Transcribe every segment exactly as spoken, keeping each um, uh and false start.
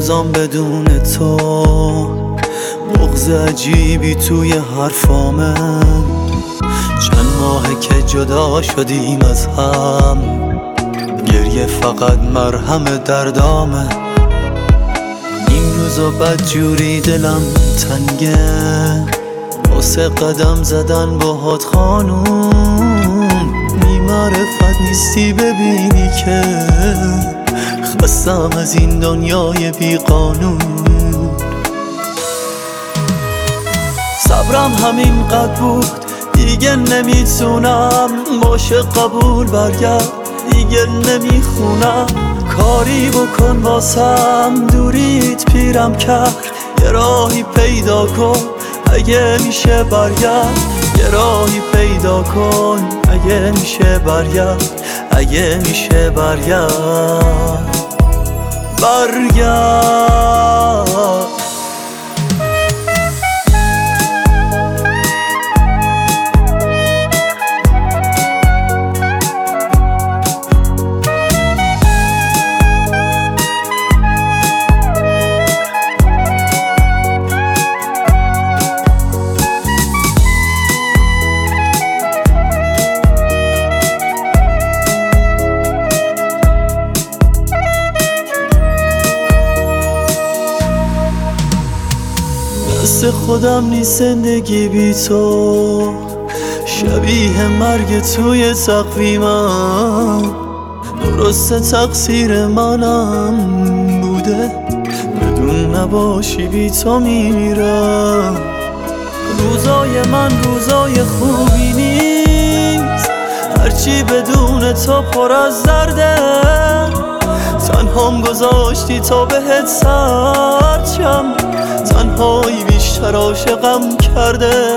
روزام بدون تو، بغض عجیبی توی حرفامه. چند ماهه که جدا شدیم از هم، گریه فقط مرهم دردامه. این روزا بدجوری دلم تنگه، واسه قدم زدن باهات خانوم. بی معرفت نیستی ببینی که خستم از این دنیای بی قانون. صبرم همین قد بود دیگه نمیتونم، باشه قبول برگرد دیگه نمیخونم. کاری بکن واسم دوریت پیرم کرد، یه راهی پیدا کن اگه میشه برگرد. یه راهی پیدا کن اگه میشه برگرد، اگه میشه برگرد برگرد. دست خودم نیست زندگی بی تو، شبیه مرگ توی تقویمم. درسته تقصیر منم بوده، بدون نباشی بی تو میمیرم. روزای من روزای خوبی نیست، هرچی بدون تو پر از درده. تنهام گذاشتی تا بهت سرچم، تنهایی بیشتر عاشقم کرده.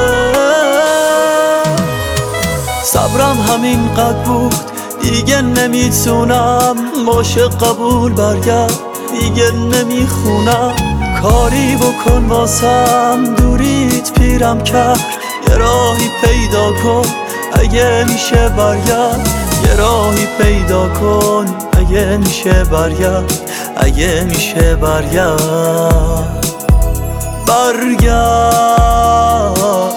صبرم همین قد بود دیگه نمیتونم، باشه قبول برگرد دیگه نمیخونم. کاری بکن واسم دوریت پیرم کرد، یه راهی پیدا کن اگه میشه برگرد. یه راهی پیدا کن اگه میشه برگرد، اگه میشه برگرد برگرد.